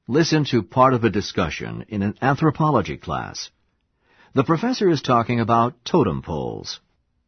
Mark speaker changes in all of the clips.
Speaker 1: Listen to part of a discussion in an anthropology class. The professor is talking about totem poles.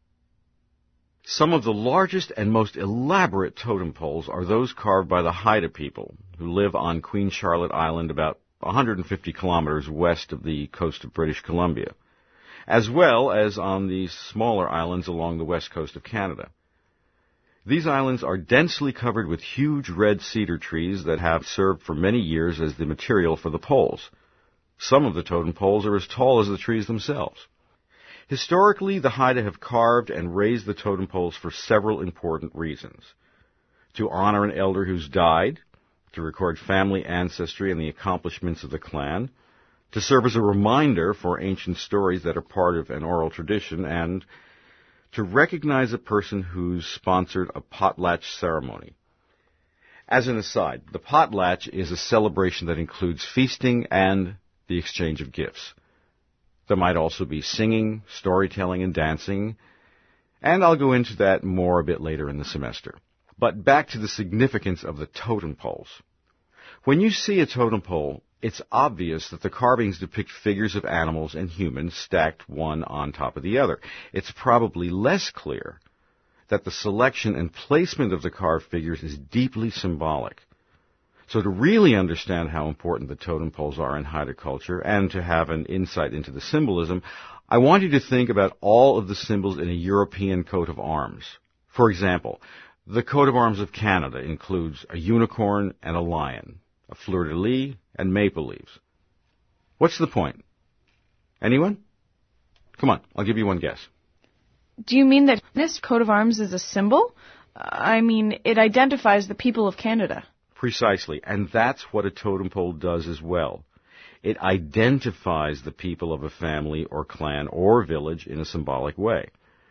Speaker 2: Some of the largest and most elaborate totem poles are those carved by the Haida people, who live on Queen Charlotte Island about 150 kilometers west of the coast of British Columbia, as well as on the smaller islands along the west coast of Canada. These islands are densely covered with huge red cedar trees that have served for many years as the material for the poles. Some of the totem poles are as tall as the trees themselves. Historically, the Haida have carved and raised the totem poles for several important reasons. To honor an elder who's died, to record family ancestry and the accomplishments of the clan, to serve as a reminder for ancient stories that are part of an oral tradition, and to recognize a person who's sponsored a potlatch ceremony. As an aside, the potlatch is a celebration that includes feasting and the exchange of gifts. There might also be singing, storytelling, and dancing, and I'll go into that more a bit later in the semester. But back to the significance of the totem poles. When you see a totem pole, it's obvious that the carvings depict figures of animals and humans stacked one on top of the other. It's probably less clear that the selection and placement of the carved figures is deeply symbolic. So to really understand how important the totem poles are in Haida culture and to have an insight into the symbolism, I want you to think about all of the symbols in a European coat of arms. For example, the coat of arms of Canada includes a unicorn and a lion, a fleur-de-lis, and maple leaves. What's the point? Anyone? Come on, I'll give you one guess.
Speaker 3: Do you mean that this coat of arms is a symbol? I mean, it identifies the people of Canada.
Speaker 2: Precisely, and that's what a totem pole does as well. It identifies the people of a family or clan or village in a symbolic way.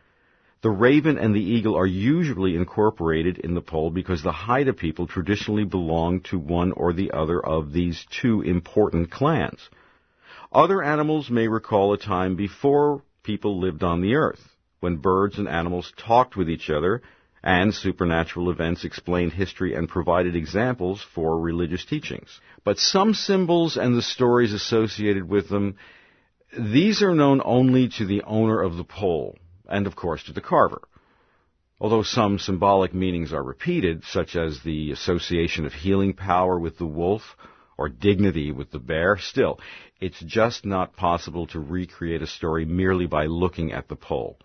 Speaker 2: The raven and the eagle are usually incorporated in the pole because the Haida people traditionally belong to one or the other of these two important clans. Other animals may recall a time before people lived on the earth, when birds and animals talked with each other, and supernatural events explained history and provided examples for religious teachings. But some symbols and the stories associated with them, these are known only to the owner of the pole, and of course to the carver. Although some symbolic meanings are repeated, such as the association of healing power with the wolf or dignity with the bear, still, it's just not possible to recreate a story merely by looking at the pole.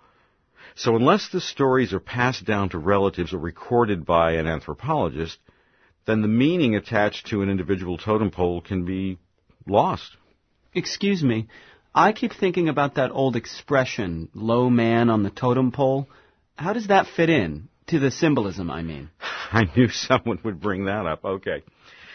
Speaker 2: So unless the stories are passed down to relatives or recorded by an anthropologist, then the meaning attached to an individual totem pole can be lost.
Speaker 4: Excuse me, I keep thinking about that old expression, low man on the totem pole. How does that fit in? To the symbolism, I mean.
Speaker 2: I knew someone would bring that up. Okay.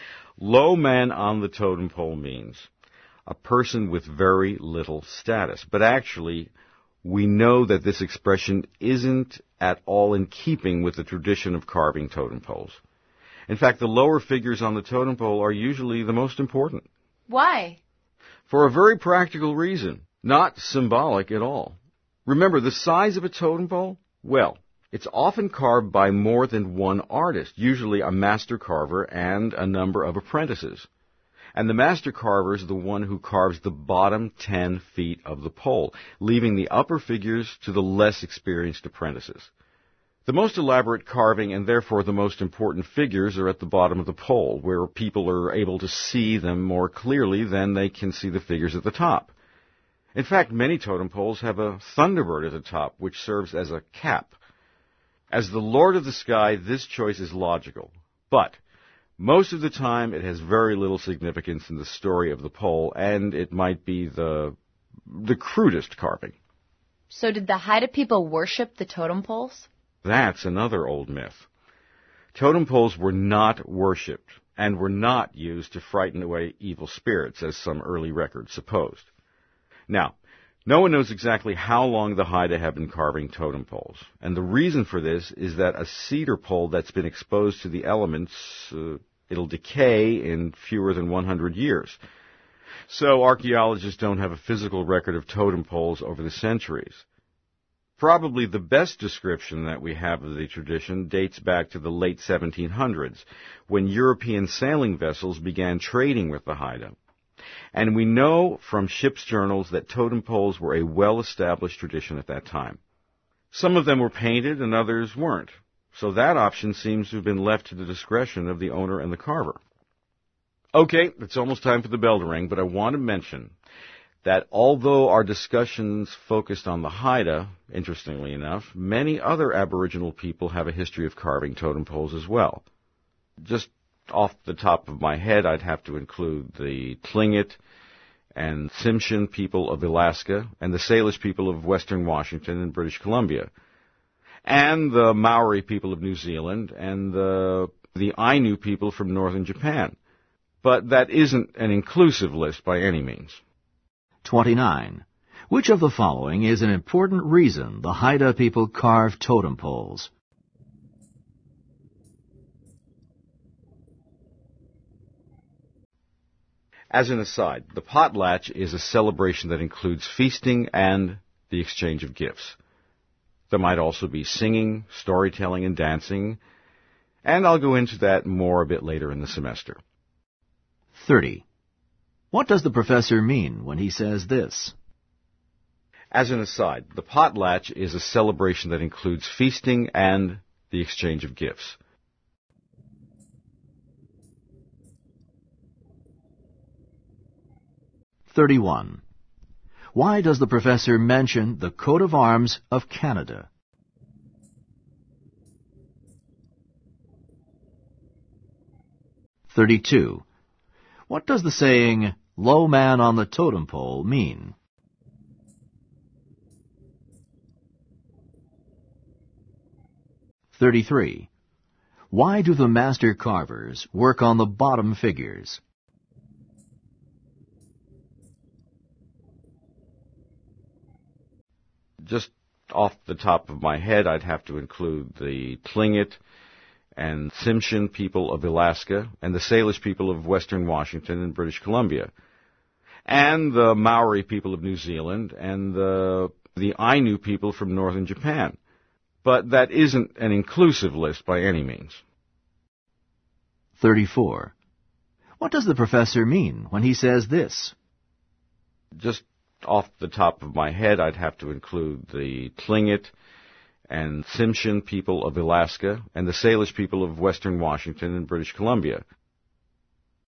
Speaker 2: Low man on the totem pole means a person with very little status. But actually, we know that this expression isn't at all in keeping with the tradition of carving totem poles. In fact, the lower figures on the totem pole are usually the most important.
Speaker 3: Why?
Speaker 2: For a very practical reason, not symbolic at all. Remember, the size of a totem pole? Well, it's often carved by more than one artist, usually a master carver and a number of apprentices. And the master carver is the one who carves the bottom 10 feet of the pole, leaving the upper figures to the less experienced apprentices. The most elaborate carving and therefore the most important figures are at the bottom of the pole, where people are able to see them more clearly than they can see the figures at the top. In fact, many totem poles have a thunderbird at the top, which serves as a cap. As the Lord of the Sky, this choice is logical, but most of the time, it has very little significance in the story of the pole, and it might be the crudest carving.
Speaker 5: So did the Haida people worship the totem poles?
Speaker 2: That's another old myth. Totem poles were not worshipped, and were not used to frighten away evil spirits, as some early records supposed. Now, no one knows exactly how long the Haida have been carving totem poles, and the reason for this is that a cedar pole that's been exposed to the elements, it'll decay in fewer than 100 years. So archaeologists don't have a physical record of totem poles over the centuries. Probably the best description that we have of the tradition dates back to the late 1700s, when European sailing vessels began trading with the Haida. And we know from ship's journals that totem poles were a well-established tradition at that time. Some of them were painted and others weren't, so that option seems to have been left to the discretion of the owner and the carver. Okay, it's almost time for the bell to ring, but I want to mention that although our discussions focused on the Haida, interestingly enough, many other Aboriginal people have a history of carving totem poles as well. Just off the top of my head, I'd have to include the Tlingit and Tsimshian people of Alaska and the Salish people of western Washington and British Columbia, and the Maori people of New Zealand and the Ainu people from northern Japan. But that isn't an inclusive list by any means.
Speaker 1: 29. Which of the following is an important reason the Haida people carve totem poles?
Speaker 2: As an aside, the potlatch is a celebration that includes feasting and the exchange of gifts. There might also be singing, storytelling, and dancing, and I'll go into that more a bit later in the semester.
Speaker 1: 30. What does the professor mean when he says this?
Speaker 2: As an aside, the potlatch is a celebration that includes feasting and the exchange of gifts.
Speaker 1: 31. Why does the professor mention the coat of arms of Canada? (32) What does the saying, "low man on the totem pole," mean? (33) Why do the master carvers work on the bottom figures?
Speaker 2: Just off the top of my head, I'd have to include the Tlingit and Tsimshian people of Alaska and the Salish people of western Washington and British Columbia, and the Maori people of New Zealand and the Ainu people from northern Japan. But that isn't an inclusive list by any means.
Speaker 1: 34. What does the professor mean when he says this?
Speaker 2: Just off the top of my head, I'd have to include the Tlingit and Tsimshian people of Alaska and the Salish people of western Washington and British Columbia,